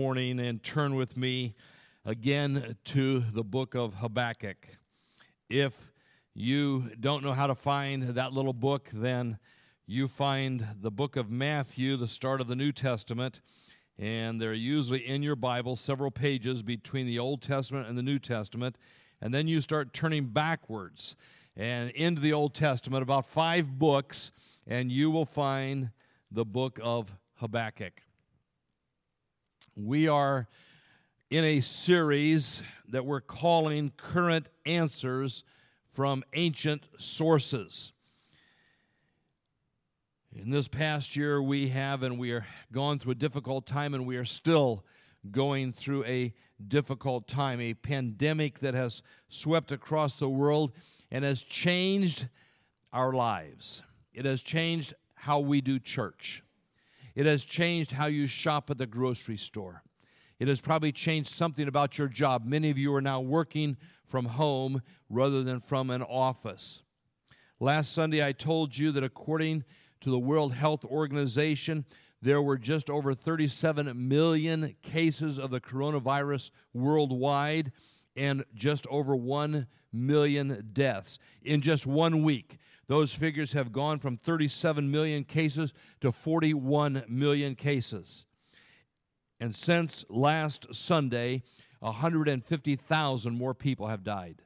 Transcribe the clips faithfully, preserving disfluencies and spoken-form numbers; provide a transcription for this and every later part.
morning and turn with me again to the book of Habakkuk. If you don't know how to find that little book, then you find the book of Matthew, the start of the New Testament, and they're usually in your Bible, several pages between the Old Testament and the New Testament, and then you start turning backwards and into the Old Testament, about five books, and you will find the book of Habakkuk. We are in a series that we're calling Current Answers from Ancient Sources. In this past year, we have, and we are gone through a difficult time, and we are still going through a difficult time, a pandemic that has swept across the world and has changed our lives. It has changed how we do church. It has changed how you shop at the grocery store. It has probably changed something about your job. Many of you are now working from home rather than from an office. Last Sunday, I told you that according to the World Health Organization, there were just over thirty-seven million cases of the coronavirus worldwide and just over one million deaths in just one week. Those figures have gone from thirty-seven million cases to forty-one million cases. And since last Sunday, one hundred fifty thousand more people have died.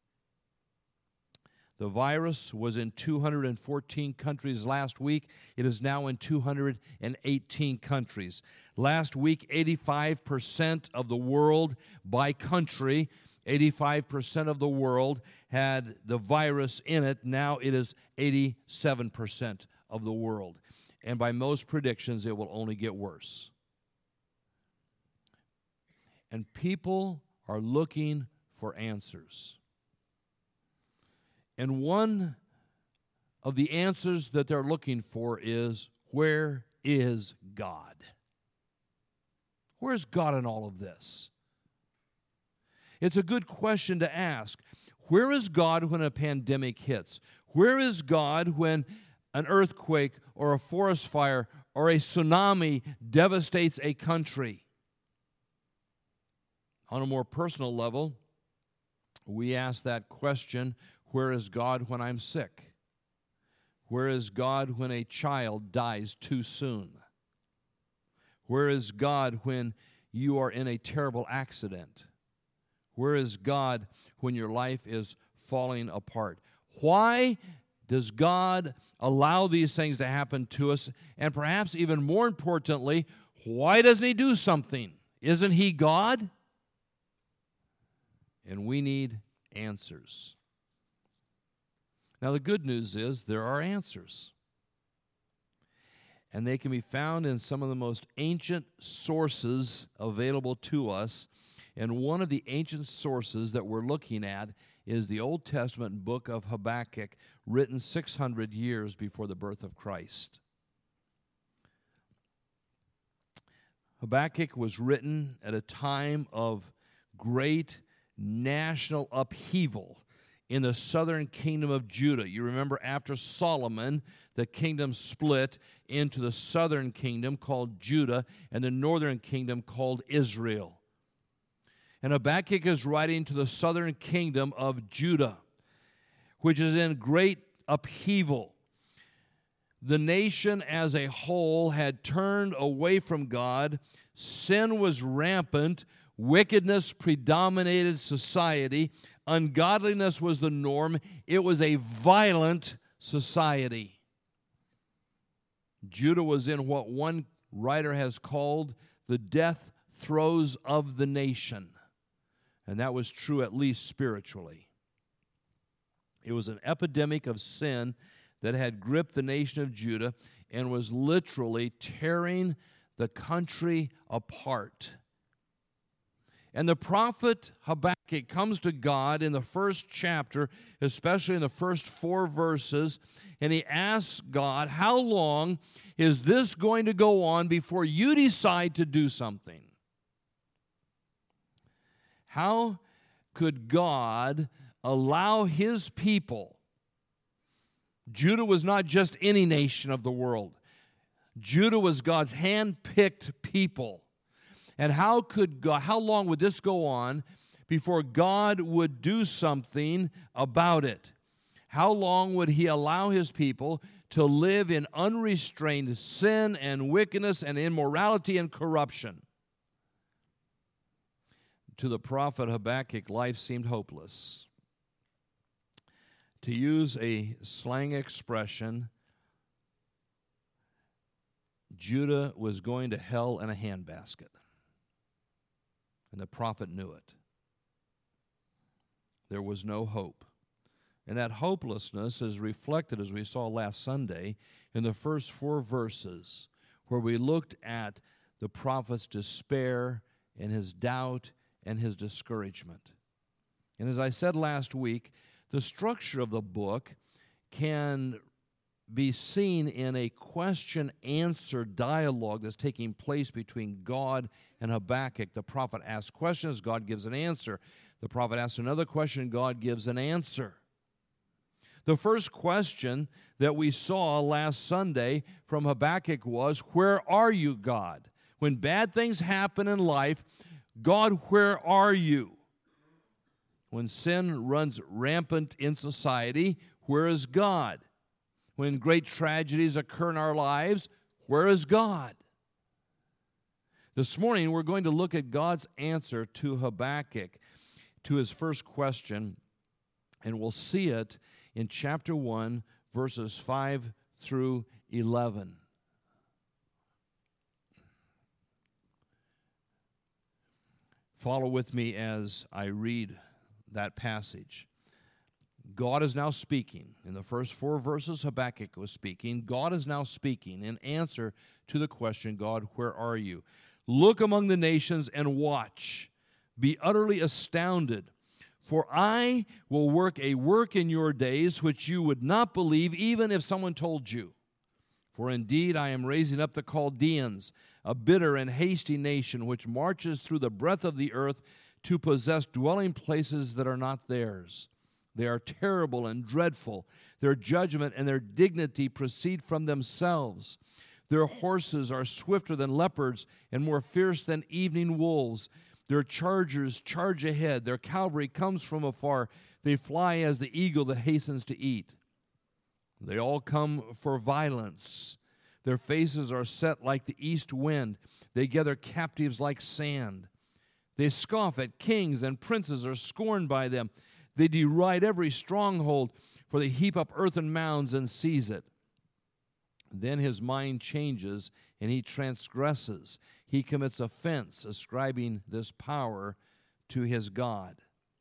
The virus was in two hundred fourteen countries last week. It is now in two hundred eighteen countries. Last week, eighty-five percent of the world by country, eighty-five percent of the world had the virus in it. Now it is eighty-seven percent of the world. And by most predictions, it will only get worse. And people are looking for answers. And one of the answers that they're looking for is, where is God? Where is God in all of this? It's a good question to ask. Where is God when a pandemic hits? Where is God when an earthquake or a forest fire or a tsunami devastates a country? On a more personal level, we ask that question, where is God when I'm sick? Where is God when a child dies too soon? Where is God when you are in a terrible accident? Where is God when your life is falling apart? Why does God allow these things to happen to us? And perhaps even more importantly, why doesn't He do something? Isn't He God? And we need answers. Now, the good news is there are answers. And they can be found in some of the most ancient sources available to us. And one of the ancient sources that we're looking at is the Old Testament book of Habakkuk, written six hundred years before the birth of Christ. Habakkuk was written at a time of great national upheaval in the southern kingdom of Judah. You remember after Solomon, the kingdom split into the southern kingdom called Judah and the northern kingdom called Israel. And Habakkuk is writing to the southern kingdom of Judah, which is in great upheaval. The nation as a whole had turned away from God. Sin was rampant. Wickedness predominated society. Ungodliness was the norm. It was a violent society. Judah was in what one writer has called the death throes of the nation. And that was true at least spiritually. It was an epidemic of sin that had gripped the nation of Judah and was literally tearing the country apart. And the prophet Habakkuk comes to God in the first chapter, especially in the first four verses, and he asks God, how long is this going to go on before you decide to do something? How could God allow His people? Judah was not just any nation of the world. Judah was God's hand-picked people. And how could God, how long would this go on before God would do something about it? How long would he allow his people to live in unrestrained sin and wickedness and immorality and corruption? To the prophet Habakkuk, life seemed hopeless. To use a slang expression, Judah was going to hell in a handbasket. And the prophet knew it. There was no hope. And that hopelessness is reflected, as we saw last Sunday, in the first four verses, where we looked at the prophet's despair and his doubt and his discouragement. And as I said last week, the structure of the book can be seen in a question-answer dialogue that's taking place between God and Habakkuk. The prophet asks questions, God gives an answer. The prophet asks another question, God gives an answer. The first question that we saw last Sunday from Habakkuk was, where are you, God? When bad things happen in life, God, where are you? When sin runs rampant in society, where is God? When great tragedies occur in our lives, where is God? This morning, we're going to look at God's answer to Habakkuk, to his first question, and we'll see it in chapter one, verses five through eleven. Follow with me as I read that passage. God is now speaking. In the first four verses, Habakkuk was speaking. God is now speaking in answer to the question, God, where are you? Look among the nations and watch. Be utterly astounded. For I will work a work in your days which you would not believe, even if someone told you. For indeed I am raising up the Chaldeans, a bitter and hasty nation, which marches through the breadth of the earth to possess dwelling places that are not theirs. They are terrible and dreadful. Their judgment and their dignity proceed from themselves. Their horses are swifter than leopards and more fierce than evening wolves. Their chargers charge ahead. Their cavalry comes from afar. They fly as the eagle that hastens to eat. They all come for violence. Their faces are set like the east wind. They gather captives like sand. They scoff at kings, and princes are scorned by them. They deride every stronghold, for they heap up earthen mounds and seize it. Then his mind changes, and he transgresses. He commits offense, ascribing this power to his God.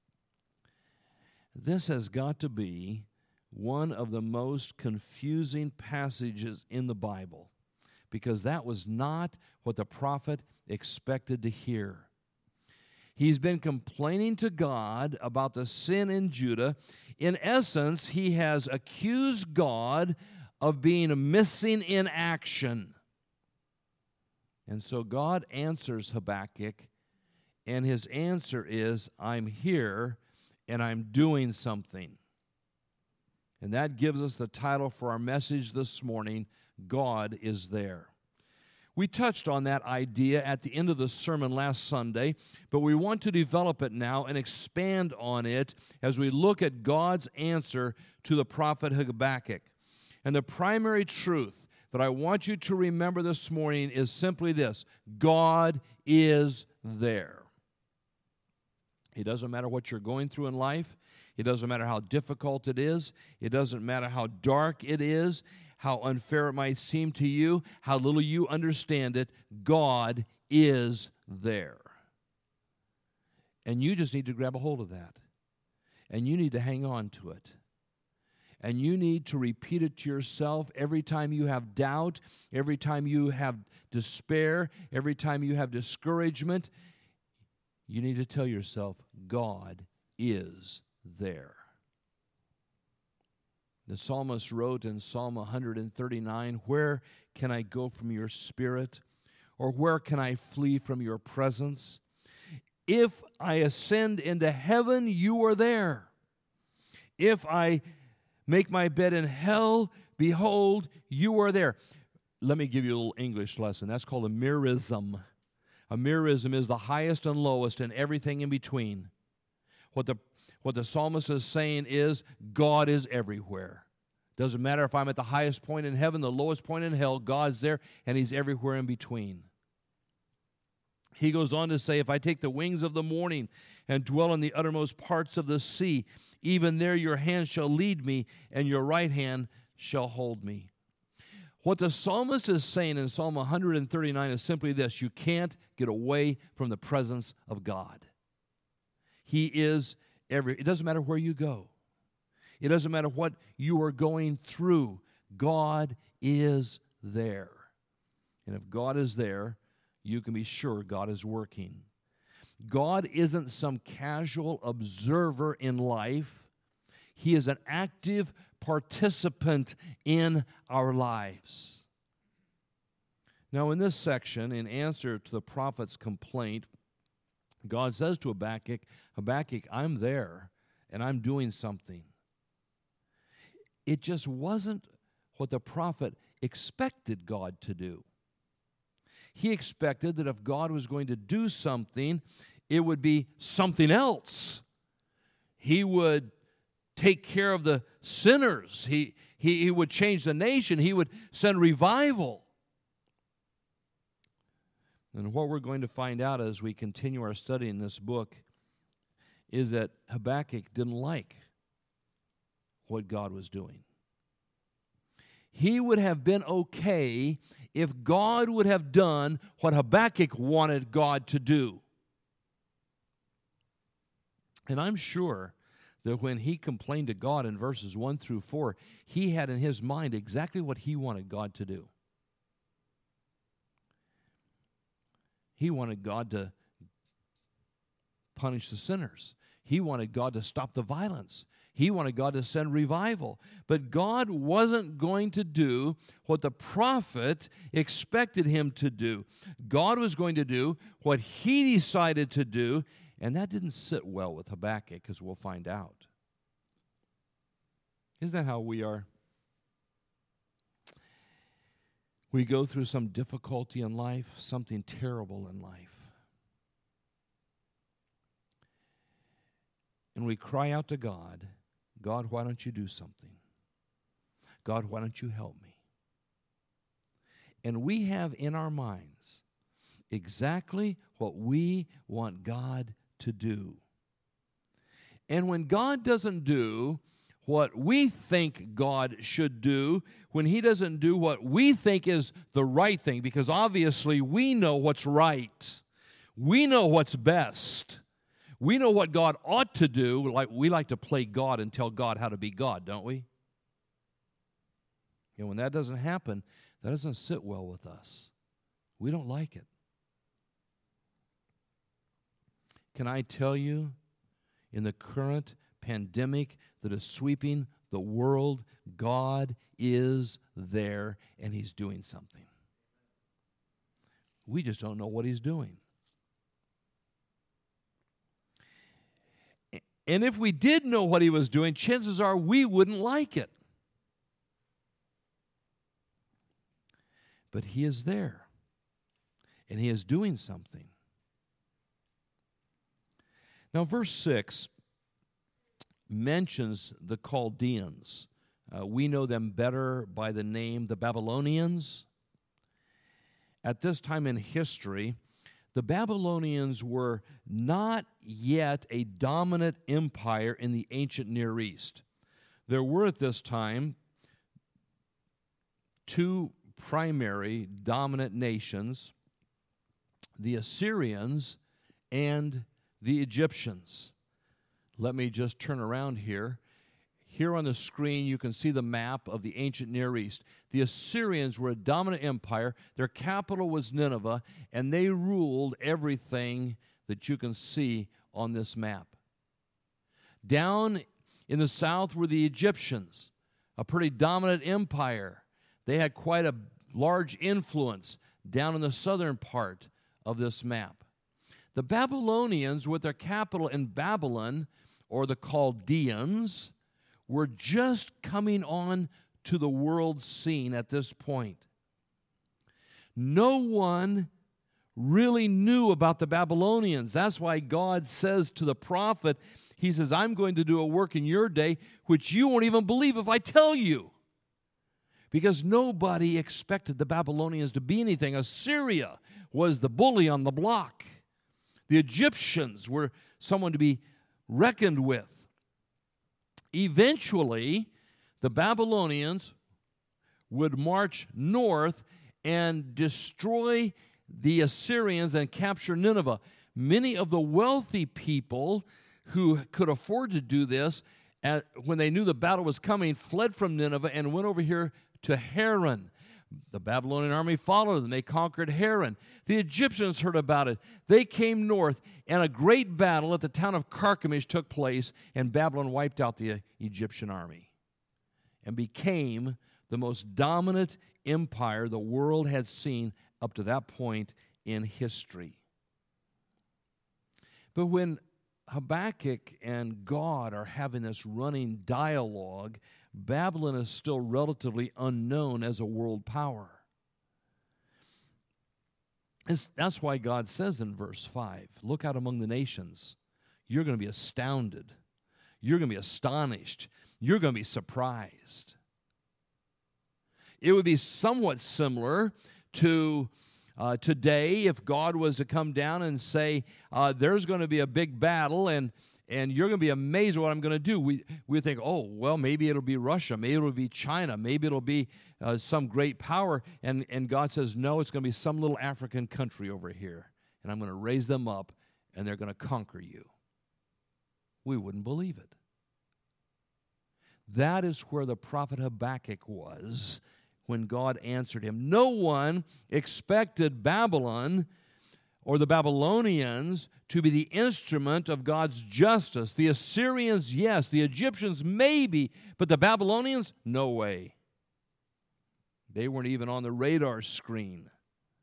This has got to be one of the most confusing passages in the Bible, because that was not what the prophet expected to hear. He's been complaining to God about the sin in Judah. In essence, he has accused God of being missing in action. And so God answers Habakkuk, and his answer is, I'm here, and I'm doing something. And that gives us the title for our message this morning, God is There. We touched on that idea at the end of the sermon last Sunday, but we want to develop it now and expand on it as we look at God's answer to the prophet Habakkuk. And the primary truth that I want you to remember this morning is simply this: God is there. It doesn't matter what you're going through in life. It doesn't matter how difficult it is. It doesn't matter how dark it is, how unfair it might seem to you, how little you understand it. God is there. And you just need to grab a hold of that. And you need to hang on to it. And you need to repeat it to yourself every time you have doubt, every time you have despair, every time you have discouragement. You need to tell yourself, God is there. The psalmist wrote in Psalm one thirty-nine, where can I go from your spirit? Or where can I flee from your presence? If I ascend into heaven, you are there. If I make my bed in hell, behold, you are there. Let me give you a little English lesson. That's called a merism. A merism is the highest and lowest and everything in between. What the, what the psalmist is saying is, God is everywhere. Doesn't matter if I'm at the highest point in heaven, the lowest point in hell, God's there, and He's everywhere in between. He goes on to say, if I take the wings of the morning and dwell in the uttermost parts of the sea, even there your hand shall lead me, and your right hand shall hold me. What the psalmist is saying in Psalm one thirty-nine is simply this: you can't get away from the presence of God. He is every. It doesn't matter where you go. It doesn't matter what you are going through. God is there. And if God is there, you can be sure God is working. God isn't some casual observer in life. He is an active participant in our lives. Now, in this section, in answer to the prophet's complaint, God says to Habakkuk, Habakkuk, I'm there, and I'm doing something. It just wasn't what the prophet expected God to do. He expected that if God was going to do something, it would be something else. He would take care of the sinners. He, he, he would change the nation. He would send revival. And what we're going to find out as we continue our study in this book is that Habakkuk didn't like what God was doing. He would have been okay if God would have done what Habakkuk wanted God to do. And I'm sure that when he complained to God in verses one through four, he had in his mind exactly what he wanted God to do. He wanted God to punish the sinners. He wanted God to stop the violence. He wanted God to send revival. But God wasn't going to do what the prophet expected him to do. God was going to do what he decided to do, and that didn't sit well with Habakkuk, as we'll find out. Isn't that how we are? We go through some difficulty in life, something terrible in life. And we cry out to God, God, why don't you do something? God, why don't you help me? And we have in our minds exactly what we want God to do. And when God doesn't do what we think God should do, when He doesn't do what we think is the right thing, because obviously we know what's right. We know what's best. We know what God ought to do. Like we like to play God and tell God how to be God, don't we? And when that doesn't happen, that doesn't sit well with us. We don't like it. Can I tell you, in the current pandemic that is sweeping the world, God is there and He's doing something. We just don't know what He's doing. And if we did know what He was doing, chances are we wouldn't like it. But He is there, and He is doing something. Now, verse six mentions the Chaldeans. Uh, we know them better by the name the Babylonians. At this time in history, the Babylonians were not yet a dominant empire in the ancient Near East. There were at this time two primary dominant nations, the Assyrians and the Egyptians. Let me just turn around here. Here on the screen, you can see the map of the ancient Near East. The Assyrians were a dominant empire. Their capital was Nineveh, and they ruled everything that you can see on this map. Down in the south were the Egyptians, a pretty dominant empire. They had quite a large influence down in the southern part of this map. The Babylonians, with their capital in Babylon, or the Chaldeans, were just coming on to the world scene at this point. No one really knew about the Babylonians. That's why God says to the prophet, he says, I'm going to do a work in your day which you won't even believe if I tell you. Because nobody expected the Babylonians to be anything. Assyria was the bully on the block. The Egyptians were someone to be reckoned with. Eventually, the Babylonians would march north and destroy the Assyrians and capture Nineveh. Many of the wealthy people who could afford to do this, at, when they knew the battle was coming, fled from Nineveh and went over here to Haran. The Babylonian army followed them. They conquered Haran. The Egyptians heard about it. They came north, and a great battle at the town of Carchemish took place, and Babylon wiped out the Egyptian army and became the most dominant empire the world had seen up to that point in history. But when Habakkuk and God are having this running dialogue, Babylon is still relatively unknown as a world power. And that's why God says in verse five, look out among the nations. You're going to be astounded. You're going to be astonished. You're going to be surprised. It would be somewhat similar to uh, today if God was to come down and say, uh, there's going to be a big battle, and And you're going to be amazed at what I'm going to do. We we think, oh, well, maybe it'll be Russia. Maybe it'll be China. Maybe it'll be uh, some great power. And, and God says, no, it's going to be some little African country over here. And I'm going to raise them up, and they're going to conquer you. We wouldn't believe it. That is where the prophet Habakkuk was when God answered him. No one expected Babylon or the Babylonians to be the instrument of God's justice. The Assyrians, yes. The Egyptians, maybe. But the Babylonians, no way. They weren't even on the radar screen.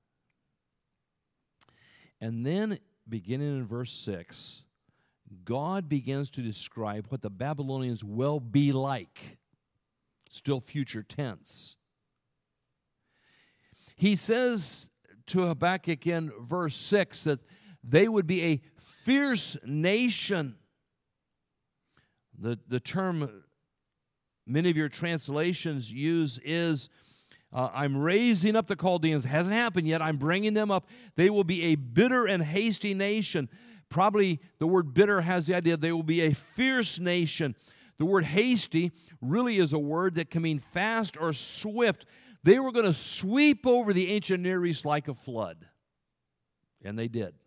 And then, beginning in verse six, God begins to describe what the Babylonians will be like. Still future tense. He says to Habakkuk in verse six that they would be a fierce nation. The, the term many of your translations use is, uh, I'm raising up the Chaldeans. It hasn't happened yet. I'm bringing them up. They will be a bitter and hasty nation. Probably the word bitter has the idea they will be a fierce nation. The word hasty really is a word that can mean fast or swift. They were going to sweep over the ancient Near East like a flood. And they did.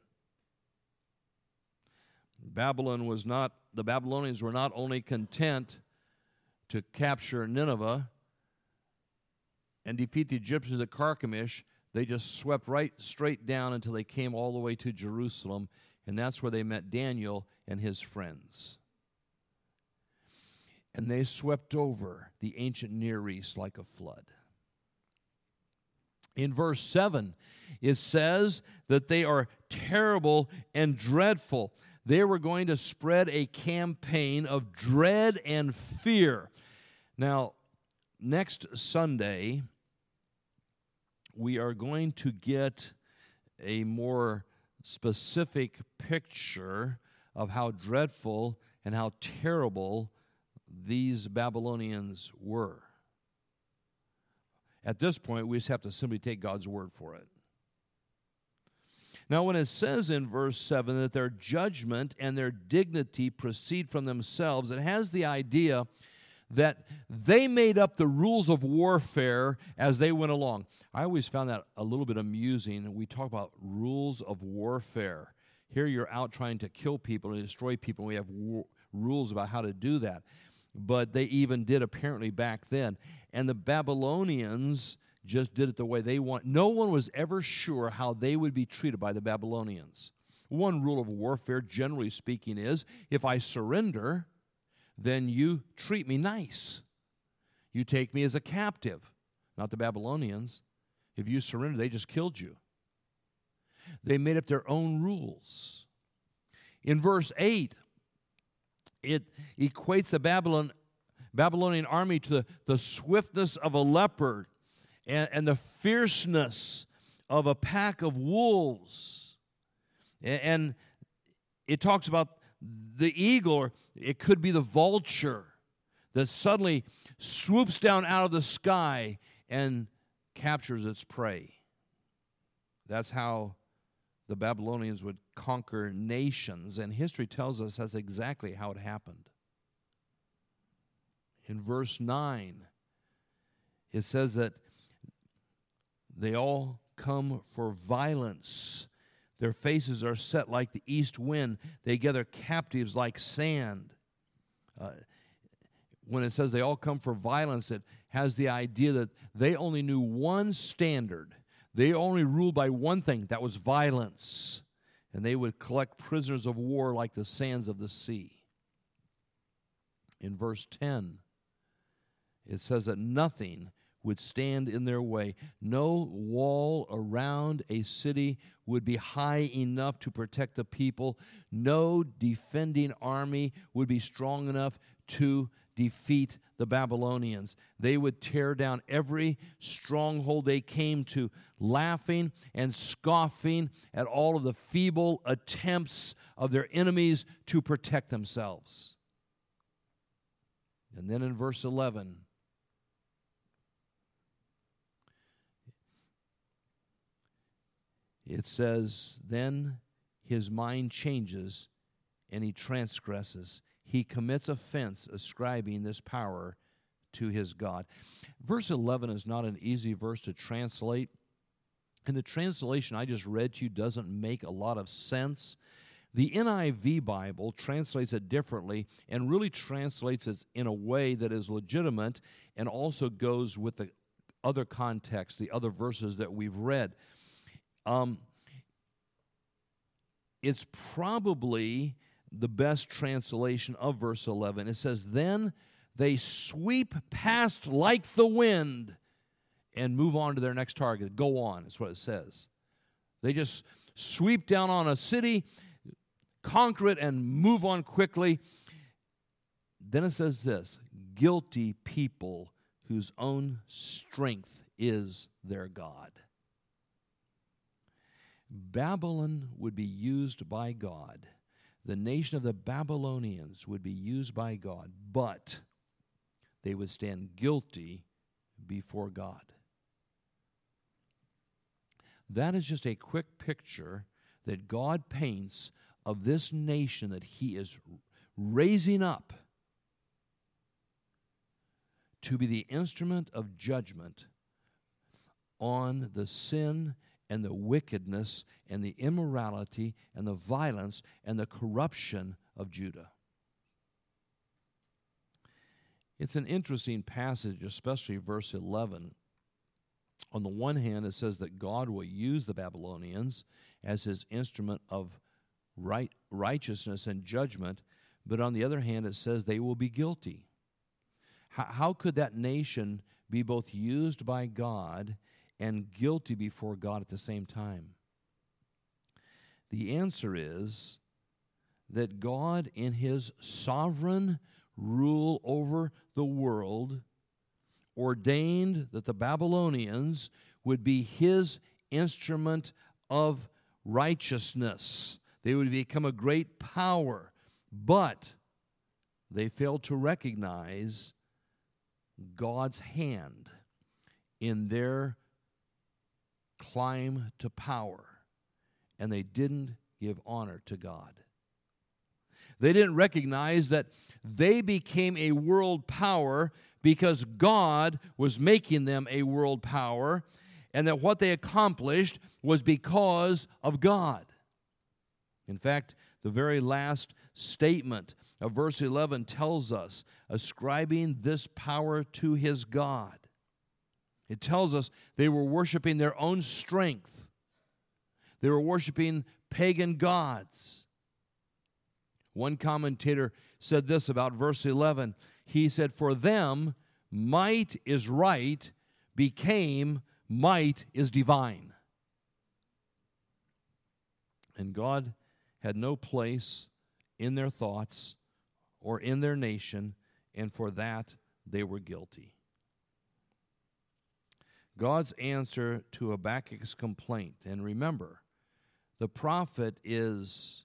Babylon was not, the Babylonians were not only content to capture Nineveh and defeat the Egyptians at Carchemish, they just swept right straight down until they came all the way to Jerusalem, and that's where they met Daniel and his friends. And they swept over the ancient Near East like a flood. In verse seven, it says that they are terrible and dreadful. They were going to spread a campaign of dread and fear. Now, next Sunday, we are going to get a more specific picture of how dreadful and how terrible these Babylonians were. At this point, we just have to simply take God's word for it. Now, when it says in verse seven that their judgment and their dignity proceed from themselves, it has the idea that they made up the rules of warfare as they went along. I always found that a little bit amusing. We talk about rules of warfare. Here you're out trying to kill people and destroy people. We have war- rules about how to do that. But they even did apparently back then. And the Babylonians just did it the way they want. No one was ever sure how they would be treated by the Babylonians. One rule of warfare, generally speaking, is if I surrender, then you treat me nice. You take me as a captive. Not the Babylonians. If you surrender, they just killed you. They made up their own rules. In verse eight, it equates the Babylon, Babylonian army to the, the swiftness of a leopard and, and the fierceness of a pack of wolves. And it talks about the eagle, or it could be the vulture, that suddenly swoops down out of the sky and captures its prey. That's how the Babylonians would conquer nations, and history tells us that's exactly how it happened. In verse nine, it says that they all come for violence. Their faces are set like the east wind. They gather captives like sand. Uh, when it says they all come for violence, it has the idea that they only knew one standard. They only ruled by one thing, that was violence. And they would collect prisoners of war like the sands of the sea. In verse ten, it says that nothing would stand in their way. No wall around a city would be high enough to protect the people. No defending army would be strong enough to defeat the Babylonians. They would tear down every stronghold they came to, laughing and scoffing at all of the feeble attempts of their enemies to protect themselves. And then in verse eleven, it says, then his mind changes and he transgresses. He commits offense, ascribing this power to his God. Verse eleven is not an easy verse to translate. And the translation I just read to you doesn't make a lot of sense. The N I V Bible translates it differently and really translates it in a way that is legitimate and also goes with the other context, the other verses that we've read. Um, it's probably the best translation of verse eleven. It says, then they sweep past like the wind and move on to their next target. Go on, is what it says. They just sweep down on a city, conquer it, and move on quickly. Then it says this, guilty people whose own strength is their God. Babylon would be used by God. The nation of the Babylonians would be used by God, but they would stand guilty before God. That is just a quick picture that God paints of this nation that he is raising up to be the instrument of judgment on the sin and the wickedness and the immorality and the violence and the corruption of Judah. It's an interesting passage, especially verse eleven. On the one hand, it says that God will use the Babylonians as his instrument of right, righteousness and judgment, but on the other hand, it says they will be guilty. How, how could that nation be both used by God and guilty before God at the same time? The answer is that God, in his sovereign rule over the world, ordained that the Babylonians would be his instrument of righteousness. They would become a great power, but they failed to recognize God's hand in their climb to power, and they didn't give honor to God. They didn't recognize that they became a world power because God was making them a world power, and that what they accomplished was because of God. In fact, the very last statement of verse eleven tells us, ascribing this power to his God. It tells us they were worshiping their own strength. They were worshiping pagan gods. One commentator said this about verse eleven. He said, for them, might is right became might is divine. And God had no place in their thoughts or in their nation, and for that they were guilty. God's answer to Habakkuk's complaint. And remember, the prophet is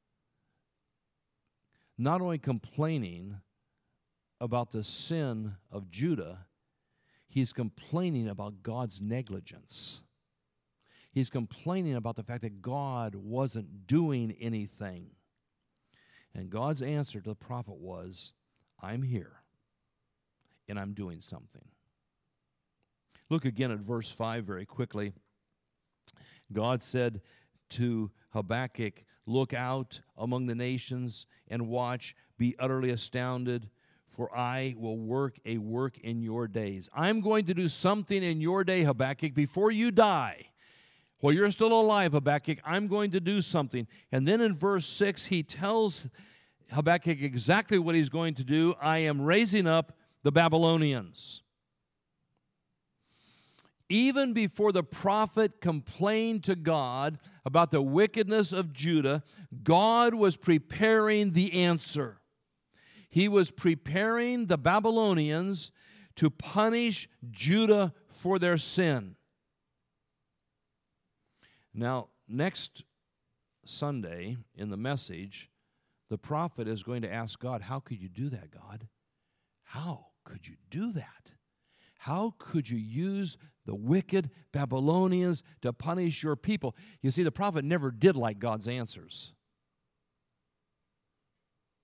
not only complaining about the sin of Judah, he's complaining about God's negligence. He's complaining about the fact that God wasn't doing anything. And God's answer to the prophet was, I'm here, and I'm doing something. Look again at verse five very quickly. God said to Habakkuk, look out among the nations and watch, be utterly astounded, for I will work a work in your days. I'm going to do something in your day, Habakkuk, before you die. While you're still alive, Habakkuk, I'm going to do something. And then in verse six, he tells Habakkuk exactly what he's going to do. I am raising up the Babylonians. Even before the prophet complained to God about the wickedness of Judah, God was preparing the answer. He was preparing the Babylonians to punish Judah for their sin. Now, next Sunday in the message, the prophet is going to ask God, how could you do that, God? How could you do that? How could you use the wicked Babylonians to punish your people? You see, the prophet never did like God's answers.